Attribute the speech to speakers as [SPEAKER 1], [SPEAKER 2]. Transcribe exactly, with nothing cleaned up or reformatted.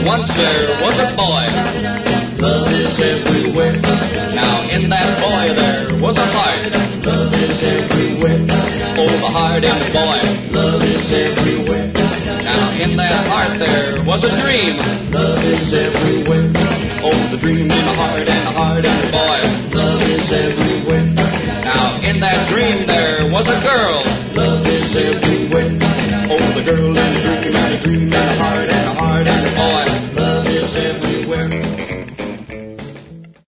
[SPEAKER 1] Once there was a boy.
[SPEAKER 2] Love is everywhere.
[SPEAKER 1] Now in that